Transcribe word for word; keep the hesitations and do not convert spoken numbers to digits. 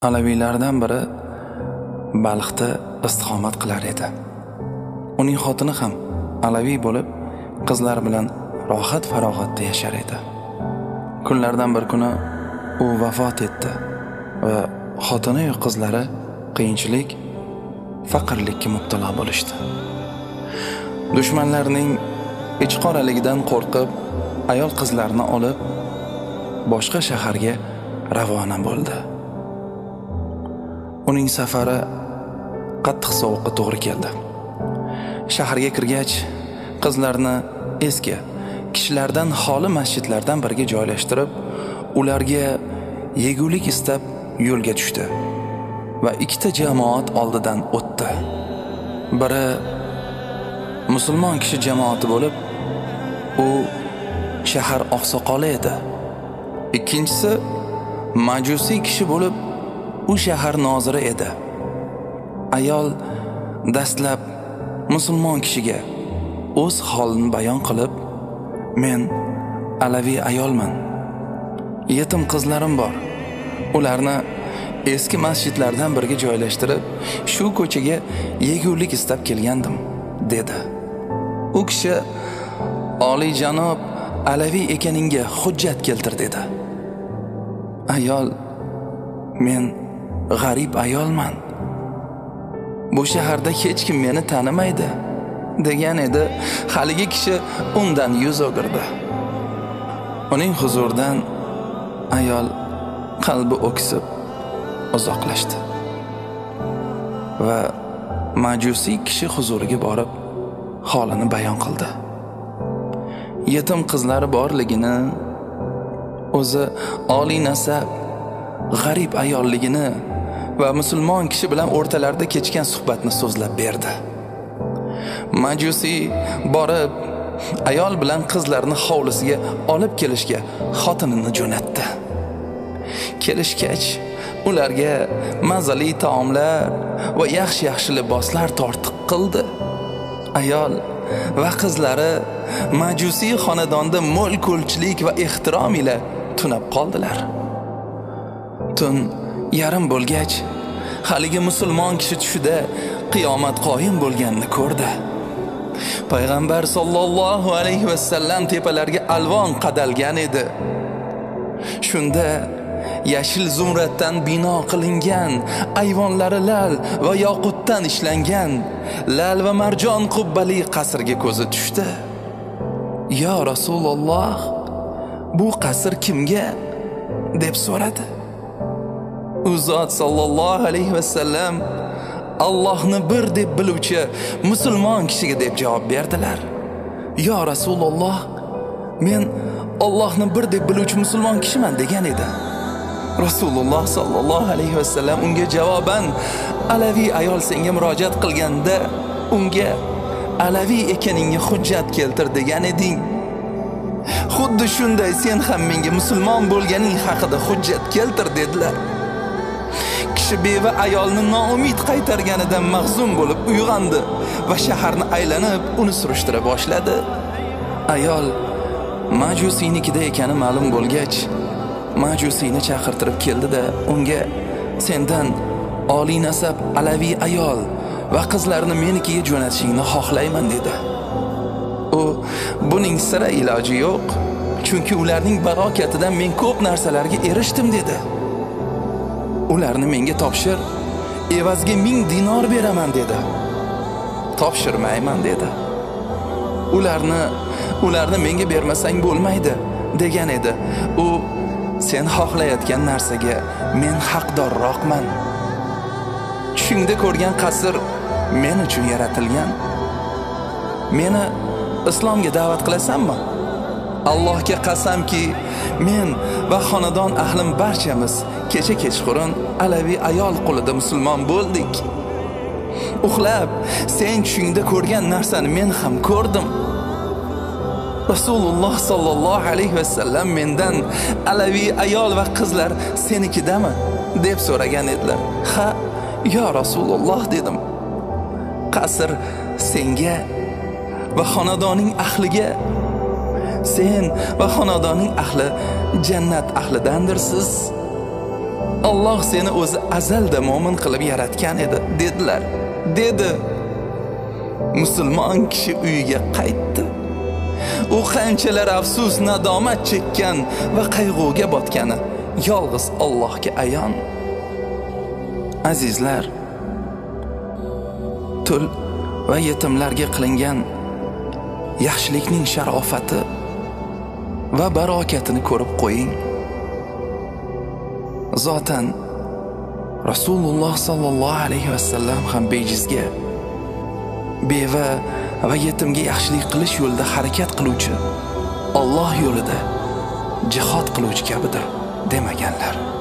Alaviylardan biri Balxda istiqomat qilar edi. Uning xotini ham alaviy bo'lib, qizlar bilan rohat farog'atda yashar edi. Kunlardan bir kuni u vafot etdi va xotini va qizlari qiyinchilik, faqirlikka mubtalo bo'lishdi. Dushmanlarning ichqoraligidan qo'rqib, ayol qizlarni olib boshqa shaharga ravona bo'ldi. Uning safari qattiq sovuqqa to'g'ri keldi. Shaharga kirgach, qizlarni eski, kishilardan xoli masjidlardan biriga joylashtirib, ularga yegulik istab yo'lga tushdi va ikkita jamoat oldidan o'tdi. Biri musulmon kishi jamoati bo'lib, u shahar oqsoqoli edi. Ikkinchisi majusiy kishi bo'lib, u shahar noziri edi. Ayol dastlab musulmon kishiga o'z holini bayon qilib, men alaviy ayolman. Yetim qizlarim bor. Ularni eski masjidlardan biriga joylashtirib, shu ko'chaga yegulik istab kelgandim, dedi. U kishi oliy janob alaviy ekaningga hujjat keltir, dedi. Ayol men g'arib ayolman. Bu shaharda hech kim meni tanimaydi, degan edi. Haligi kishi undan yuz o'girdi. Uning huzuridan ayol qalbi o'ksib uzoqlashdi va majusiy kishi huzuriga borib holini bayon qildi. Yetim qizlari borligini, o'zi oliy nasab, g'arib ayolligini va musulmon kishi bilan o'rtalarida kechgan suhbatni so'zlab berdi. Majusiy borib, ayol bilan qizlarni hovlisiga olib kelishga xotinini jo'natdi. Kelishgach, ularga mazali taomlar va yaxshi-yaxshi liboslar tortiq qildi. Ayol va qizlari majusiy xonadonda mo'l ko'lchilik va ehtirom ila tunab qoldilar. Tun yarim bo'lgach, haligi musulmon kishi tushida qiyomat qoyim bo'lganini ko'rdi. Payg'ambar sollallohu alayhi va sallam tepalarga alvon qadalgan edi. Shunda yashil zumraddan bino qilingan, ayvonlari lal va yoqutdan ishlangan, lal va marjon qubbali qasrga ko'zi tushdi. "Ya Rasululloh, bu qasr kimga?" deb so'radi. U zot sallallohu alayhi va sallam Allohni bir deb biluvchi musulmon kishiga deb javob berdilar. "Ya Rasululloh, men Allohni bir deb biluvchi musulmon kishiman" degan edi. Rasululloh sallallohu alayhi va sallam unga javoban alaviy ayol senga murojaat qilganda unga alaviy ekaningga hujjat keltir degan eding. Xuddi shunday sen ham menga musulmon bo'lganing haqida hujjat keltir dedilar. Kishi beva ayolni noumid qaytarganidan mahzun bo'lib uyg'ondi va shaharni aylanib uni surishtira boshladi. Ayol majusiynikida ekani ma'lum bo'lgach, majusiyni chaqirtirib keldi-da, unga sendan oliy nasab alaviy ayol va qizlarni menikiga jo'natishingni xohlayman dedi. U buning sira iloji yo'q, chunki ularning barokatidan men ko'p narsalarga erishdim dedi. Ularni menga topshir, evazga ming dinor beraman dedi. Topshirmayman dedi. Ularni ularni menga bermasang bo'lmaydi degan edi. U sen xohlayotgan narsaga men haqdorroqman. Tushingda ko'rgan qasr men uchun yaratilgan. Meni islomga da'vat qilasanmi? Allohga qasamki, men va xonadon ahlim barchamiz kecha kechqurun alaviy ayol qo'lida musulmon bo'ldik. Uxlab, sen tushingda ko'rgan narsani men ham ko'rdim. Rasululloh sallallohu alayhi va sallam mendan alaviy ayol va qizlar senikidami deb so'ragan edilar. Ha, ya Rasululloh dedim. Qasr senga va xonadoning ahliga, sen va xonadoning ahli jannat ahlidandirsiz. Alloh seni o'zi azalda mo'min qilib yaratgan edi, dedilar. Dedi. Musulmon kishi uyiga qaytdi. U qanchalar afsus, nadomat chekkan va qayg'uga botgani yolg'iz Allohga ayon. Azizlar, tul va yetimlarga qilingan yaxshilikning sharofati va barokatini ko'rib qo'ying. Zotan Rasululloh sallallohu alayhi vasallam ham bejizga, beva va yetimga yaxshilik qilish yo'lida harakat qiluvchi, Alloh yo'lida jihad qiluvchi kabidir demaganlar.